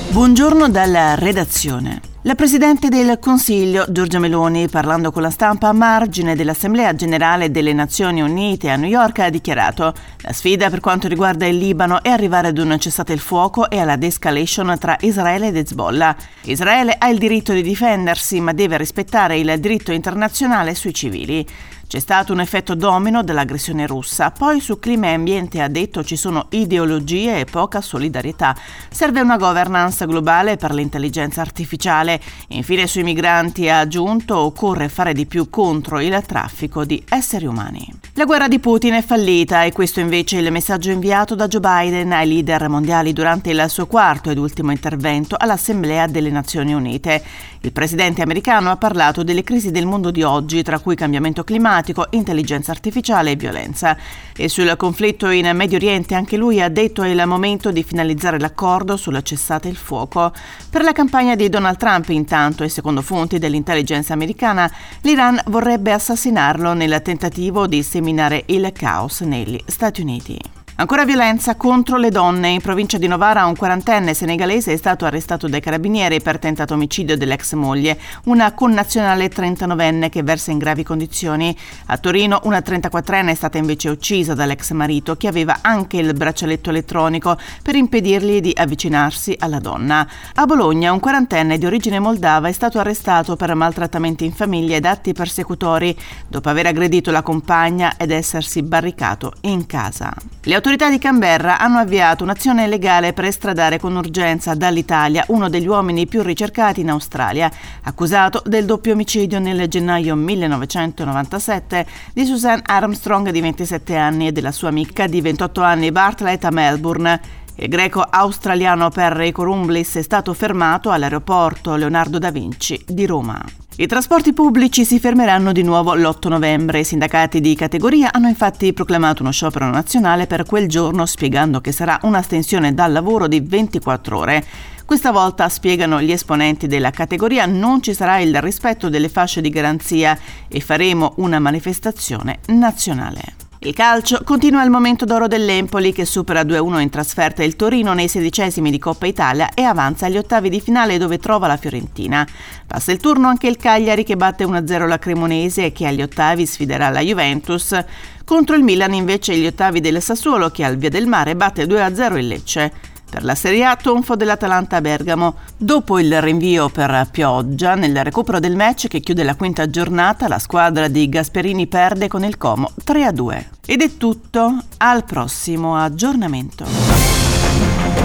Buongiorno dalla redazione. La Presidente del Consiglio, Giorgia Meloni, parlando con la stampa a margine dell'Assemblea Generale delle Nazioni Unite a New York, ha dichiarato: la sfida per quanto riguarda il Libano è arrivare ad un cessate il fuoco e alla de-escalation tra Israele ed Hezbollah. Israele ha il diritto di difendersi, ma deve rispettare il diritto internazionale sui civili. C'è stato un effetto domino dell'aggressione russa. Poi su clima e ambiente ha detto ci sono ideologie e poca solidarietà. Serve una governance globale per l'intelligenza artificiale. Infine sui migranti ha aggiunto occorre fare di più contro il traffico di esseri umani. La guerra di Putin è fallita e questo invece è il messaggio inviato da Joe Biden ai leader mondiali durante il suo quarto ed ultimo intervento all'Assemblea delle Nazioni Unite. Il presidente americano ha parlato delle crisi del mondo di oggi, tra cui cambiamento climatico, intelligenza artificiale e violenza. E sul conflitto in Medio Oriente anche lui ha detto è il momento di finalizzare l'accordo sul cessate il fuoco. Per la campagna di Donald Trump, intanto, e secondo fonti dell'intelligence americana, l'Iran vorrebbe assassinarlo nel tentativo di seminare il caos negli Stati Uniti. Ancora violenza contro le donne. In provincia di Novara un quarantenne senegalese è stato arrestato dai carabinieri per tentato omicidio dell'ex moglie, una connazionale 39enne che versa in gravi condizioni. A Torino una 34enne è stata invece uccisa dall'ex marito, che aveva anche il braccialetto elettronico per impedirgli di avvicinarsi alla donna. A Bologna un quarantenne di origine moldava è stato arrestato per maltrattamenti in famiglia ed atti persecutori dopo aver aggredito la compagna ed essersi barricato in casa. Le autorità di Canberra hanno avviato un'azione legale per estradare con urgenza dall'Italia uno degli uomini più ricercati in Australia, accusato del doppio omicidio nel gennaio 1997 di Suzanne Armstrong di 27 anni e della sua amica di 28 anni Bartlett a Melbourne. Il greco-australiano Perry Corumblis è stato fermato all'aeroporto Leonardo da Vinci di Roma. I trasporti pubblici si fermeranno di nuovo l'8 novembre. I sindacati di categoria hanno infatti proclamato uno sciopero nazionale per quel giorno, spiegando che sarà un'astensione dal lavoro di 24 ore. Questa volta, spiegano gli esponenti della categoria, non ci sarà il rispetto delle fasce di garanzia e faremo una manifestazione nazionale. Il calcio continua il momento d'oro dell'Empoli che supera 2-1 in trasferta il Torino nei 16esimi di Coppa Italia e avanza agli ottavi di finale dove trova la Fiorentina. Passa il turno anche il Cagliari che batte 1-0 la Cremonese e che agli ottavi sfiderà la Juventus. Contro il Milan invece gli ottavi del Sassuolo che al Via del Mare batte 2-0 il Lecce. Per la Serie A, tonfo dell'Atalanta a Bergamo. Dopo il rinvio per pioggia, nel recupero del match che chiude la quinta giornata, la squadra di Gasperini perde con il Como 3-2. Ed è tutto, al prossimo aggiornamento.